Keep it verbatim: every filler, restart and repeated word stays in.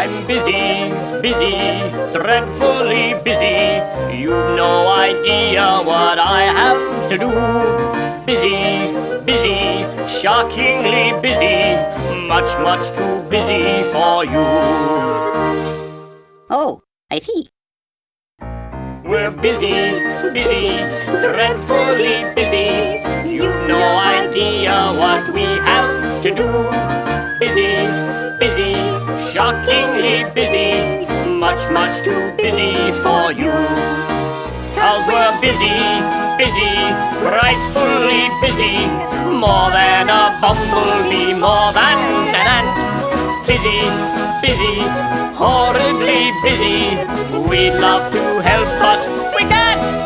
I'm busy, busy, dreadfully busy. You've no idea what I have to do. Busy, busy, shockingly busy, much, much too busy for you. Oh, I see. We're busy, busy, dreadfully busy. You've no idea what we have to do. Busy, busy, shockingly busy, much, much too busy for you. Cause we're busy, busy, frightfully busy, more than a bumblebee, more than an ant. Busy, busy, horribly busy, we'd love to help but we can't.